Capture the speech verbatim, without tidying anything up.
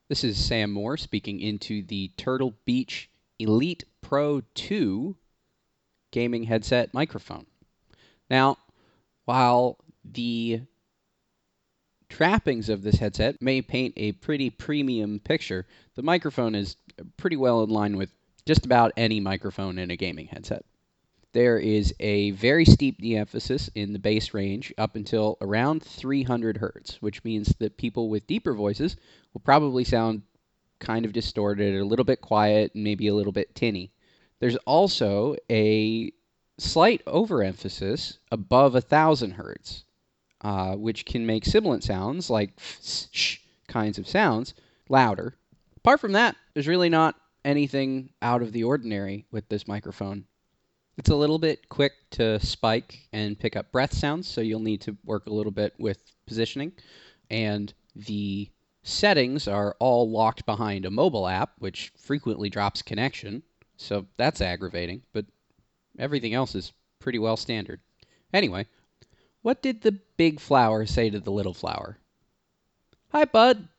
This is Sam Moore speaking into the Turtle Beach Elite Pro two gaming headset microphone. Now, while the trappings of this headset may paint a pretty premium picture, the microphone is pretty well in line with just about any microphone in a gaming headset. There is a very steep de-emphasis in the bass range up until around three hundred hertz, which means that people with deeper voices will probably sound kind of distorted, a little bit quiet, and maybe a little bit tinny. There's also a slight overemphasis above one thousand hertz, uh, which can make sibilant sounds like f, sh kinds of sounds louder. Apart from that, there's really not anything out of the ordinary with this microphone. It's a little bit quick to spike and pick up breath sounds, so you'll need to work a little bit with positioning. And the settings are all locked behind a mobile app, which frequently drops connection, so that's aggravating, but everything else is pretty well standard. Anyway, what did the big flower say to the little flower? "Hi, bud.